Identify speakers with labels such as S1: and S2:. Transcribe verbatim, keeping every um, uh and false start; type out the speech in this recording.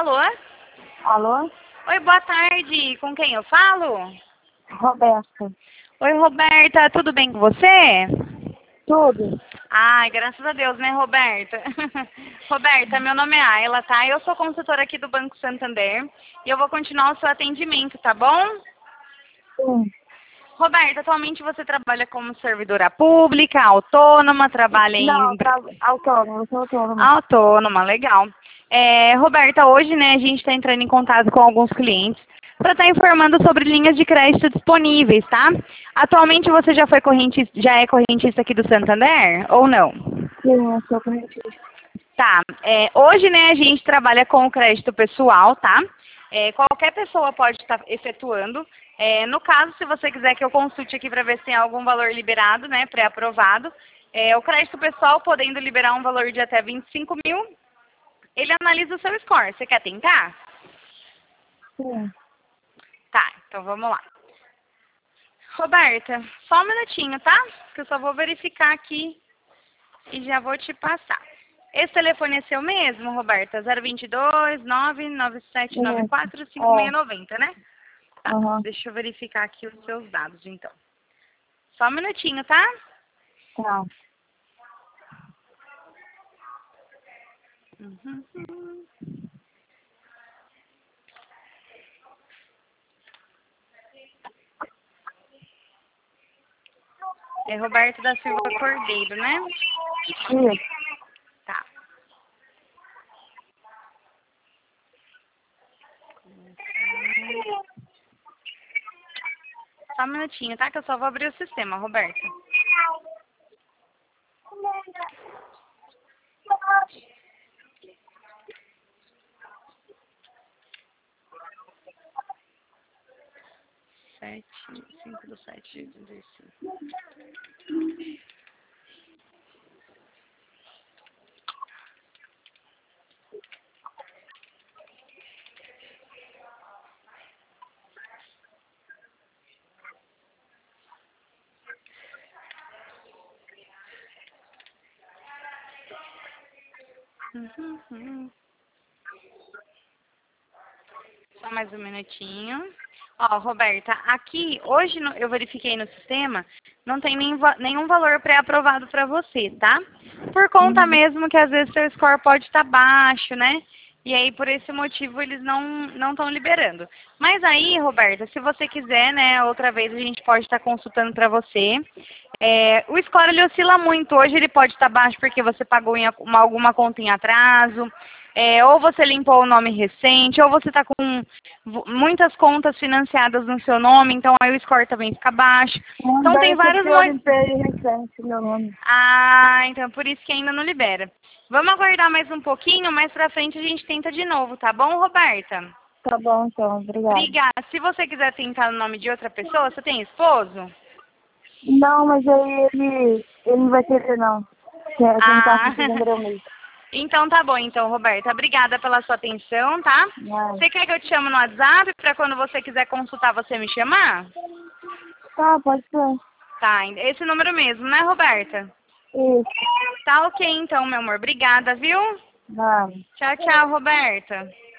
S1: Alô?
S2: Alô?
S1: Oi, boa tarde. Com quem eu falo?
S2: Roberta.
S1: Oi, Roberta. Tudo bem com você?
S2: Tudo?
S1: Ai, graças a Deus, né, Roberta? Roberta, meu nome é Ayla, tá? Eu sou consultora aqui do Banco Santander e eu vou continuar o seu atendimento, tá bom?
S2: Sim.
S1: Roberta, atualmente você trabalha como servidora pública, autônoma, trabalha
S2: Não,
S1: em...
S2: tra... autônoma, eu sou autônoma.
S1: Autônoma, legal. É, Roberta, hoje, né, a gente está entrando em contato com alguns clientes para estar informando sobre linhas de crédito disponíveis, tá? Atualmente você já foi correntista, já é correntista aqui do Santander ou não?
S2: Sim, eu sou correntista.
S1: Tá. É, hoje, né, a gente trabalha com o crédito pessoal, tá? É, qualquer pessoa pode estar efetuando. É, no caso, se você quiser que eu consulte aqui para ver se tem algum valor liberado, né, pré-aprovado, é, o crédito pessoal podendo liberar um valor de até vinte e cinco mil, ele analisa o seu score. Você quer tentar?
S2: Sim.
S1: Tá, então vamos lá. Roberta, só um minutinho, tá? Que eu só vou verificar aqui e já vou te passar. Esse telefone é seu mesmo, Roberta? zero dois dois, nove nove sete nove quatro, cinco seis nove zero, né? Tá,
S2: Aham.
S1: deixa eu verificar aqui os seus dados, então. Só um minutinho, tá?
S2: Tá.
S1: Uhum. É Roberto da Silva Cordeiro, né?
S2: Sim.
S1: Tá. Só um minutinho, tá? Que eu só vou abrir o sistema, Roberta. Sete, cinco do sete de dezesseis. Uhum. Só mais um minutinho. Ó, Roberta, aqui, hoje no- eu verifiquei no sistema, não tem nem va- nenhum valor pré-aprovado para você, tá? Por conta
S2: Uhum.
S1: mesmo que às vezes seu score pode estar baixo, né? E aí, por esse motivo, eles não não estão liberando. Mas aí, Roberta, se você quiser, né, outra vez a gente pode estar consultando para você. É, o score, ele oscila muito. Hoje ele pode estar baixo porque você pagou em uma- alguma conta em atraso. É, ou você limpou o nome recente, ou você está com v- muitas contas financiadas no seu nome, então aí o score também fica baixo.
S2: Não,
S1: Então tem
S2: deve ser
S1: vários
S2: porque eu
S1: motivos.
S2: limpei recente meu nome.
S1: Ah, então por isso que ainda não libera. Vamos aguardar mais um pouquinho, mais pra frente a gente tenta de novo, tá bom, Roberta?
S2: Tá bom, então. Obrigada.
S1: Obrigada. Se você quiser tentar no nome de outra pessoa, você tem esposo?
S2: Não, mas aí ele, ele não vai querer, não. Quer tentar
S1: Ah,
S2: se fazer mesmo.
S1: então tá bom, então, Roberta. Obrigada pela sua atenção, tá?
S2: Mas...
S1: Você quer que eu te chame no WhatsApp pra quando você quiser consultar você me chamar?
S2: Tá, pode ser.
S1: Tá, esse número mesmo, né, Roberta?
S2: Isso.
S1: Tá ok, então, meu amor. Obrigada, viu?
S2: Vai.
S1: Tchau, tchau, Roberta.